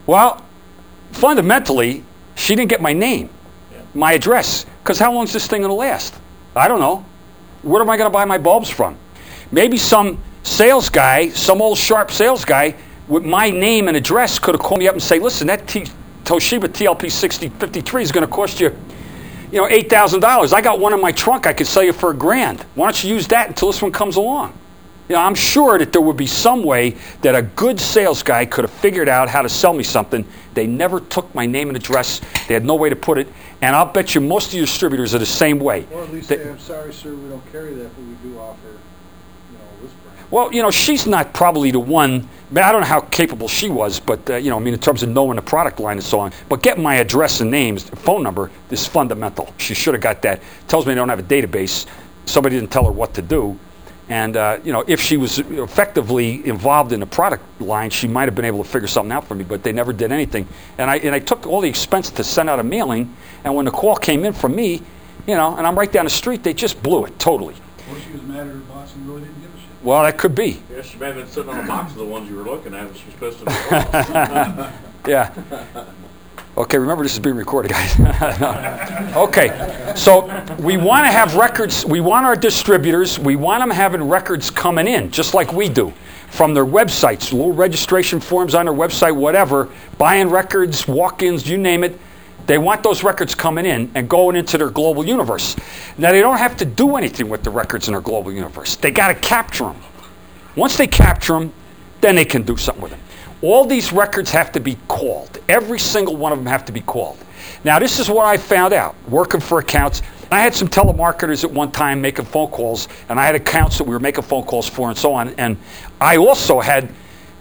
Well, fundamentally, she didn't get my name, my address, because how long is this thing going to last? I don't know. Where am I going to buy my bulbs from? Maybe some sales guy, some old sharp sales guy with my name and address could have called me up and say, listen, that Toshiba TLP 6053 is going to cost you, $8,000. I got one in my trunk I could sell you for $1,000. Why don't you use that until this one comes along? I'm sure that there would be some way that a good sales guy could have figured out how to sell me something. They never took my name and address. They had no way to put it. And I'll bet you most of your distributors are the same way. Or at least say, I'm sorry, sir, we don't carry that, but we do offer, this brand. Well, she's not probably the one. I don't know how capable she was, but, in terms of knowing the product line and so on. But getting my address and names, phone number is fundamental. She should have got that. Tells me they don't have a database. Somebody didn't tell her what to do. And, if she was effectively involved in the product line, she might have been able to figure something out for me, but they never did anything. And I took all the expense to send out a mailing, and when the call came in from me, and I'm right down the street, they just blew it totally. Or she was mad at her boss and really didn't give a shit. Well, that could be. Yeah, she may have been sitting on a box of the ones you were looking at, and she was supposed to be Yeah. Okay, remember this is being recorded, guys. Okay, so we want to have records. We want our distributors, we want them having records coming in, just like we do, from their websites, little registration forms on their website, whatever, buying records, walk-ins, you name it. They want those records coming in and going into their global universe. Now, they don't have to do anything with the records in their global universe. They got to capture them. Once they capture them, then they can do something with them. All these records have to be called. Every single one of them have to be called. Now, this is what I found out, working for accounts. I had some telemarketers at one time making phone calls, and I had accounts that we were making phone calls for and so on. And I also had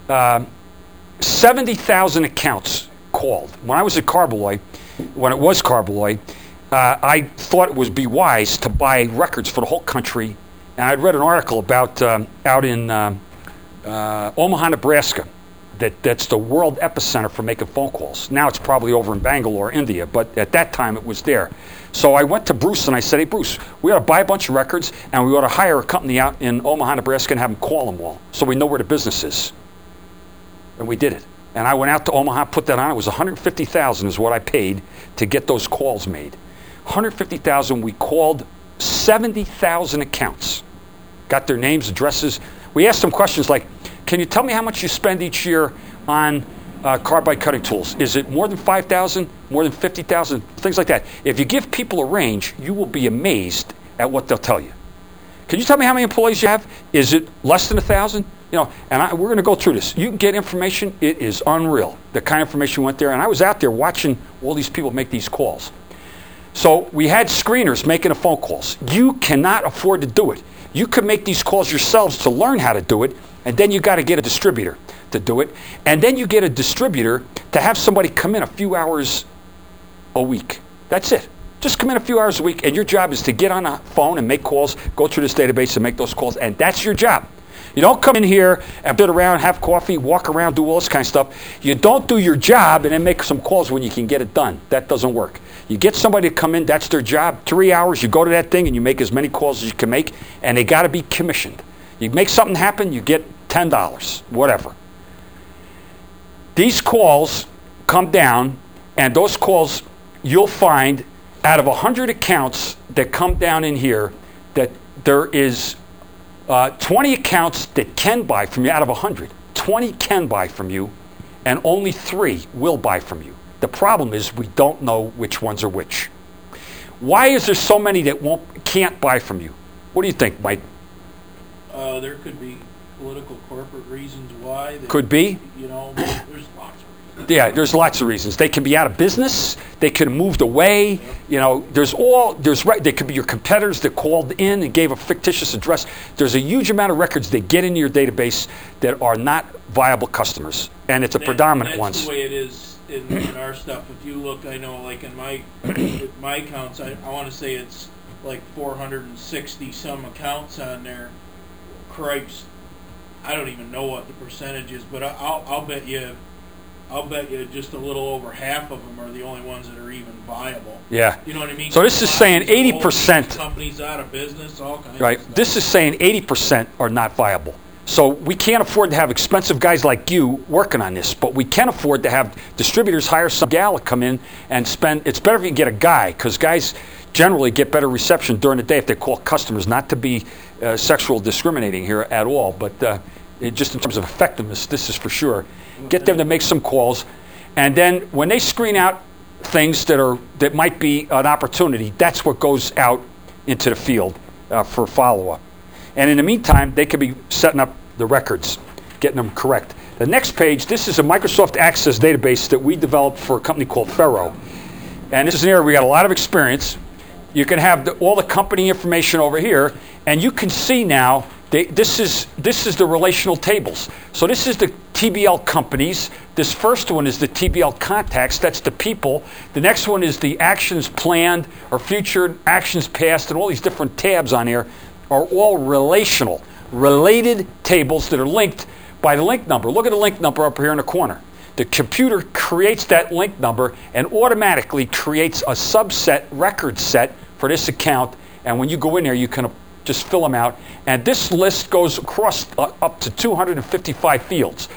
70,000 accounts called. When I was at Carbaloy, when it was Carbaloy, I thought it would be wise to buy records for the whole country. And I'd read an article about out in Omaha, Nebraska. That's the world epicenter for making phone calls. Now it's probably over in Bangalore, India, but at that time it was there. So I went to Bruce and I said, hey, Bruce, we ought to buy a bunch of records and we ought to hire a company out in Omaha, Nebraska and have them call them all so we know where the business is. And we did it. And I went out to Omaha, put that on. It was $150,000 is what I paid to get those calls made. $150,000. We called 70,000 accounts. Got their names, addresses. We asked them questions like, can you tell me how much you spend each year on carbide cutting tools? Is it more than 5,000, more than 50,000, things like that? If you give people a range, you will be amazed at what they'll tell you. Can you tell me how many employees you have? Is it less than 1,000? We're going to go through this. You can get information. It is unreal, the kind of information went there. And I was out there watching all these people make these calls. So we had screeners making the phone calls. You cannot afford to do it. You can make these calls yourselves to learn how to do it, and then you got to get a distributor to do it. And then you get a distributor to have somebody come in a few hours a week. That's it. Just come in a few hours a week, and your job is to get on a phone and make calls, go through this database and make those calls, and that's your job. You don't come in here and sit around, have coffee, walk around, do all this kind of stuff. You don't do your job and then make some calls when you can get it done. That doesn't work. You get somebody to come in, that's their job. 3 hours, you go to that thing and you make as many calls as you can make, and they got to be commissioned. You make something happen, you get $10, whatever. These calls come down, and those calls you'll find out of 100 accounts that come down in here that there is 20 accounts that can buy from you out of 100. 20 can buy from you, and only 3 will buy from you. The problem is we don't know which ones are which. Why is there so many that can't buy from you? What do you think, Mike? There could be political, corporate reasons why. Could be. There's lots of reasons. Yeah, there's lots of reasons. They can be out of business. They could have moved away. They could be your competitors that called in and gave a fictitious address. There's a huge amount of records that get into your database that are not viable customers, and it's a predominant ones. That's the way it is in our stuff. If you look, I know, like in my accounts, I want to say it's like 460 some accounts on there. Cripes, I don't even know what the percentage is, but I'll bet you just a little over half of them are the only ones that are even viable. Yeah. You know what I mean? So this is saying 80%. Companies out of business, all kinds right. of stuff. This is saying 80% are not viable. So we can't afford to have expensive guys like you working on this, but we can afford to have distributors hire some gal to come in and spend. It's better if you can get a guy, because guys generally get better reception during the day if they call customers. Not to be sexual discriminating here at all, but just in terms of effectiveness, this is for sure. Get them to make some calls, and then when they screen out things that might be an opportunity, that's what goes out into the field for follow-up. And in the meantime, they could be setting up the records, getting them correct. The next page, this is a Microsoft Access database that we developed for a company called Fero. And this is an area we got a lot of experience. You can have all the company information over here, and you can see now, this is the relational tables. So this is the TBL companies. This first one is the TBL contacts. That's the people. The next one is the actions planned or future, actions past, and all these different tabs on here are all relational, related tables that are linked by the link number. Look at the link number up here in the corner. The computer creates that link number and automatically creates a subset record set for this account. And when you go in there, you can just fill them out. And this list goes across up to 255 fields.